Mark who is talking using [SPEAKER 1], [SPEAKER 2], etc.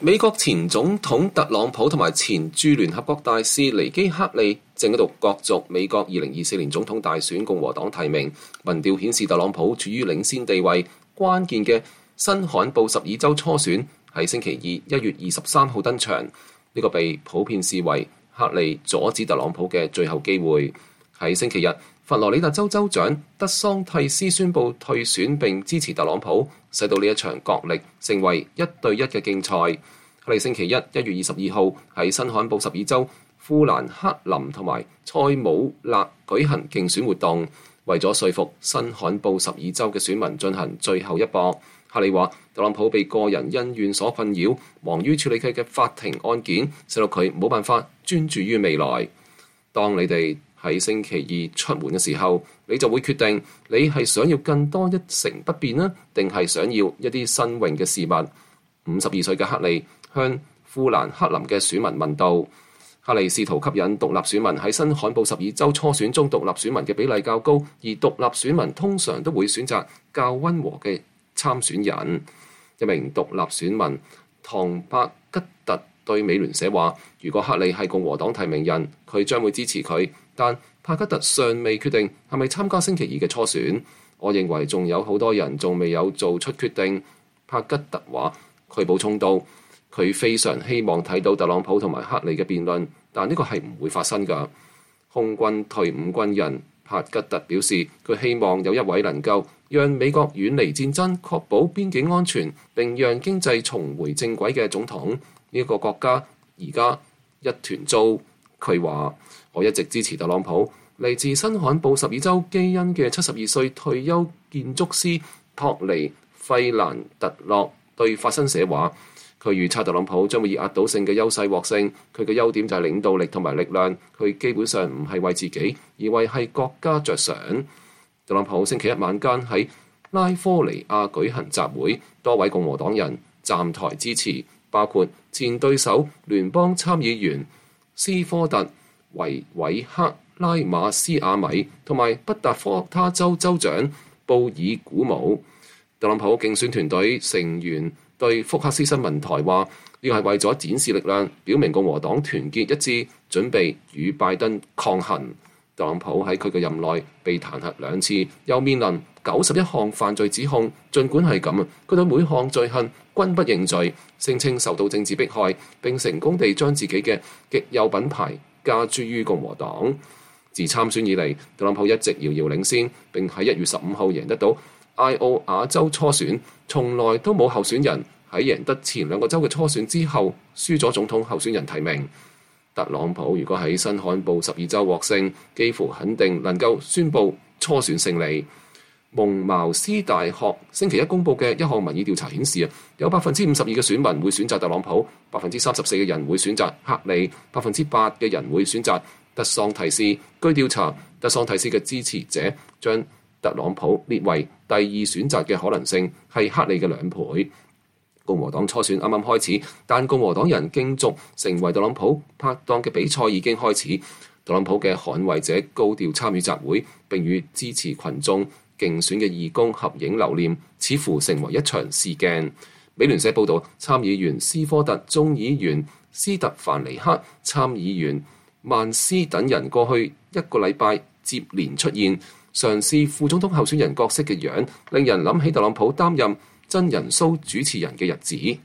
[SPEAKER 1] 美國前總統特朗普同埋前駐聯合國大使尼基克利正喺度角逐美國2024年總統大選共和黨提名。民調顯示特朗普處於領先地位。關鍵嘅新罕布什爾州初選喺星期二1月23號登場，呢個被普遍視為克利阻止特朗普嘅最後機會。喺星期日，佛羅里達州州長德桑蒂斯宣布退選並支持特朗普，使到呢一場角力成為1對1嘅競賽。克利星期1月22號喺新罕布什爾州富蘭克林同埋塞姆勒舉行競選活動，為咗說服新罕布什爾州嘅選民進行最後一搏。克利話特朗普被個人恩怨所困擾，忙於處理佢嘅法庭案件，使到佢冇辦法專注於未來。當你哋喺星期二出門嘅時候，你就會決定你係想要更多一成不變呢，定係想要一啲新穎嘅事物。52歲嘅克利向富蘭克林嘅選民問道。克利試圖吸引獨立選民。喺新罕布什爾州初選中，獨立選民嘅比例較高，而獨立選民通常都會選擇較溫和嘅參選人。一名獨立選民唐伯吉特對美聯社話，如果克利係共和黨提名人，佢將會支持佢，但帕吉特尚未決定係咪參加星期二嘅初選。我認為仲有好多人仲未有做出決定。帕吉特話，佢補充到，佢非常希望睇到特朗普同埋克利嘅辯論，但呢個係唔會發生㗎。空軍退伍軍人帕吉特表示，佢希望有一位能夠讓美國遠離戰爭、確保邊境安全並讓經濟重回正軌嘅總統。呢個國家而家一團糟。佢話，我一直支持特朗普。嚟自新罕布什爾州基恩嘅72歲退休建築師托尼費蘭特洛對法新社話，佢預測特朗普將會以壓倒性嘅優勢獲勝。佢嘅優點就係領導力同埋力量。佢基本上唔係為自己，而為係國家着想。特朗普星期一晚間喺拉科尼亞舉行集會，多位共和黨人站台支持，包括前對手聯邦參議員斯科特維韋克拉馬斯亞米同埋北達科他州州長布爾古姆。特朗普競選團隊成員對福克斯新聞台話，呢個係為咗展示力量，表明共和黨團結一致，準備與拜登抗衡。特朗普喺佢嘅任內被彈劾2次，又面臨91項犯罪指控。儘管係咁，佢對每項罪行均不認罪，聲稱受到政治迫害，並成功地將自己嘅極右品牌加諸於共和黨。自參選以嚟，特朗普一直遙遙領先，並喺1月15號贏得到艾奧瓦州初選。從來都冇候選人喺贏得前2個州嘅初選之後輸咗總統候選人提名。特朗普如果喺新罕布什爾州獲勝，幾乎肯定能夠宣布初選勝利。蒙茅斯大學星期一公佈嘅一項民意調查顯示，有52%嘅選民會選擇特朗普，34%嘅人會選擇克利，8%嘅人會選擇德桑蒂斯。據調查，德桑蒂斯嘅支持者將特朗普列為第2選擇嘅可能性係克利嘅2倍。共和黨初選啱啱開始，但共和黨人競逐成為特朗普拍檔嘅比賽已經開始。特朗普嘅捍衛者高調參與集會，並與支持群眾競選嘅義工合影留念，似乎成為一場試鏡。美聯社報導，參議員斯科特、眾議員斯特凡尼克、參議員曼斯等人過去1個禮拜接連出現，嘗試副總統候選人角色嘅樣，令人諗起特朗普擔任真人 show 主持人嘅日子。